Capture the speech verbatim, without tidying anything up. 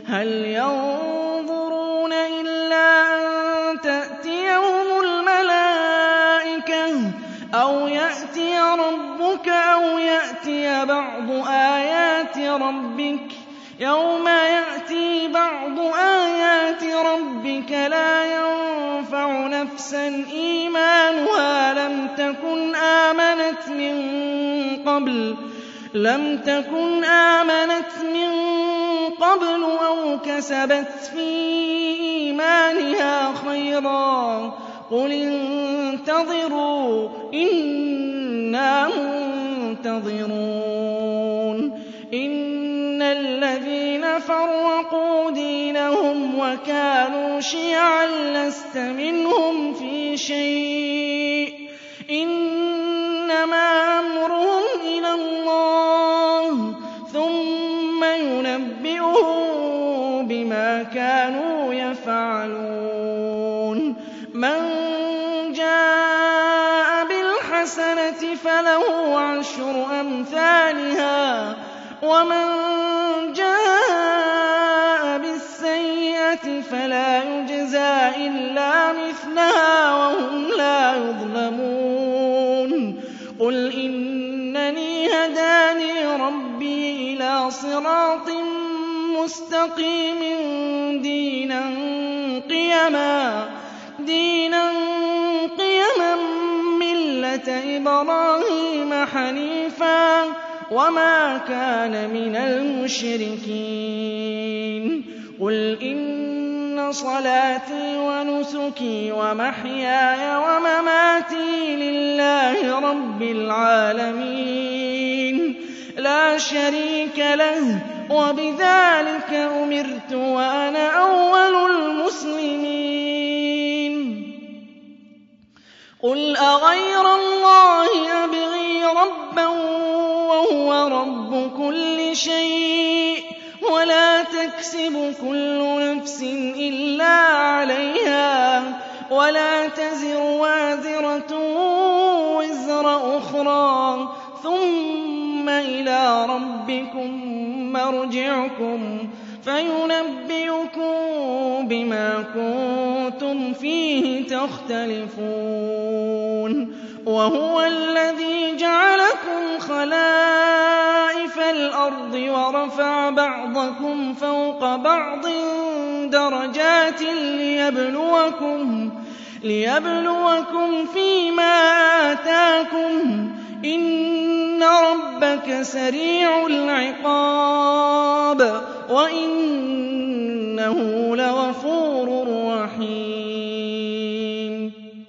هَلْ يَنظُرُونَ إِلَّا أَن تَأْتِيَهُمُ الْمَلَائِكَةُ أَوْ يَأْتِيَ رَبُّكَ أَوْ يَأْتِيَ بَعْضُ آيَاتِ رَبِّكَ ۗ يَوْمَ يَأْتِي بَعْضُ آيَاتِ رَبِّكَ لَا يَنفَعُ نَفْسًا إِيمَانُهَا لَمْ تَكُنْ آمَنَتْ مِن قَبْلُ لَمْ تكن آمنت من قبل أو كسبت في إيمانها خيرا قل انتظروا إنا منتظرون إن الذين فرقوا دينهم وكانوا شيعا لست منهم في شيء إنما أمرهم إلى الله ثم ينبئهم بما كانوا يفعلون من جاء بالحسنة فله عشر أمثالها ومن جاء بالسيئة فلا يجزى إلا مثلها وهم لا يظلمون قل إنني هداني ربي إلى صراط مستقيم دينا قيما دينا قيما ملة إبراهيم حنيفا وما كان من المشركين قل إن صلاتي ونسكي ومحياي ومماتي لله رب العالمين لا شريك له وبذلك أمرت وأنا أول المسلمين قل أغير الله أبغي ربا وهو رب كل شيء ولا تكسب كل نفس إلا عليها ولا تزر وازرة وزر أخرى ثم إلى ربكم مرجعكم فينبئكم بما كنتم فيه تختلفون وهو الذي جعلكم خلائف الأرض ورفع بعضكم فوق بعض درجات ليبلوكم ليبلوكم فيما آتاكم إن ربك سريع العقاب وإنه لغفور رحيم